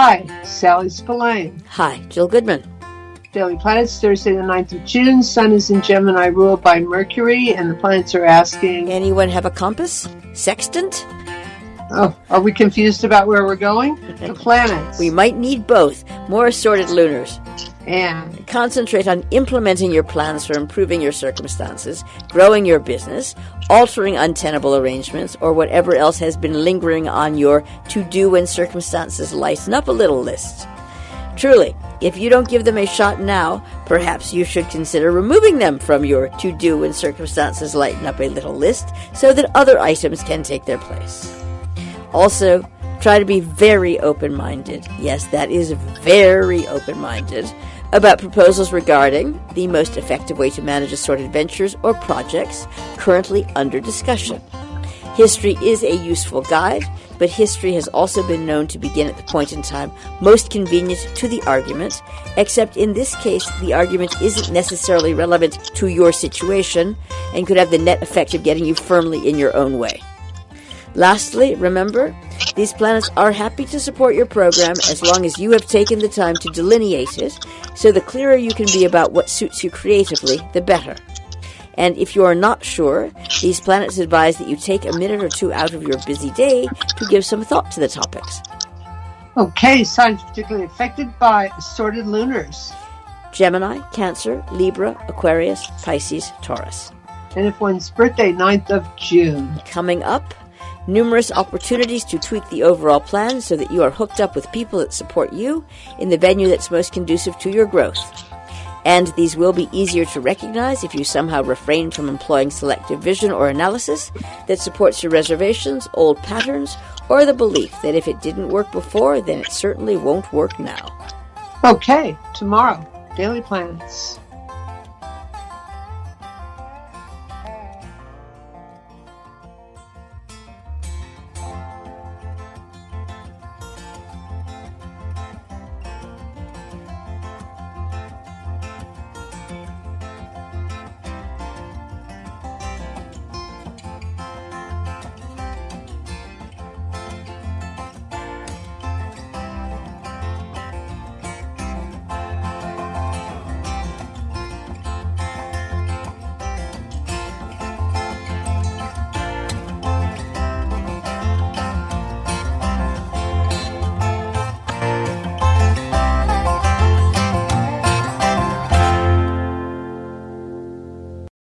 Hi, Sally Spillane. Hi, Jill Goodman. Daily Planets, Thursday the 9th of June. Sun is in Gemini, ruled by Mercury, and the planets are asking... Anyone have a compass? Sextant? Oh, are we confused about where we're going? The planets. We might need both. More assorted lunars. And concentrate on implementing your plans for improving your circumstances, growing your business, altering untenable arrangements, or whatever else has been lingering on your to-do when circumstances lighten up a little list. Truly, if you don't give them a shot now, perhaps you should consider removing them from your to-do when circumstances lighten up a little list so that other items can take their place. Also, try to be very open-minded. Yes, that is very open-minded about proposals regarding the most effective way to manage assorted ventures or projects currently under discussion. History is a useful guide, but history has also been known to begin at the point in time most convenient to the argument, except in this case the argument isn't necessarily relevant to your situation and could have the net effect of getting you firmly in your own way. Lastly, remember, these planets are happy to support your program as long as you have taken the time to delineate it, so the clearer you can be about what suits you creatively, the better. And if you are not sure, these planets advise that you take a minute or two out of your busy day to give some thought to the topics. Okay, signs particularly affected by assorted lunars. Gemini, Cancer, Libra, Aquarius, Pisces, Taurus. And if one's birthday, 9th of June. Coming up, numerous opportunities to tweak the overall plan so that you are hooked up with people that support you in the venue that's most conducive to your growth. And these will be easier to recognize if you somehow refrain from employing selective vision or analysis that supports your reservations, old patterns, or the belief that if it didn't work before, then it certainly won't work now. Okay, tomorrow, Daily Planets.